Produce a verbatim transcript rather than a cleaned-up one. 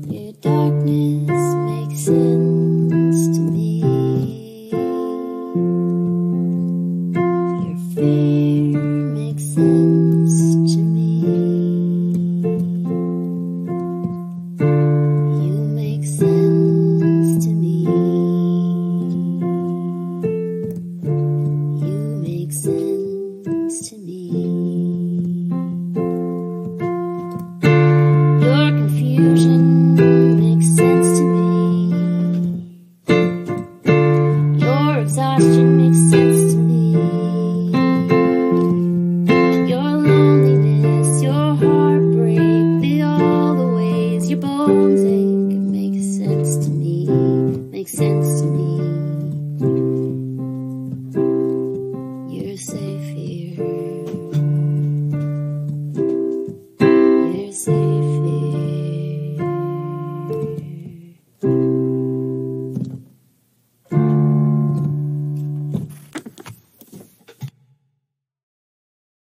Your darkness makes sense to me. Your fear makes sense to me. You make sense to me. You make sense to me. Your confusion makes sense to me. Your exhaustion makes sense to me. Your loneliness, your heartbreak, the all the ways your bones ache makes sense to me, makes sense to me.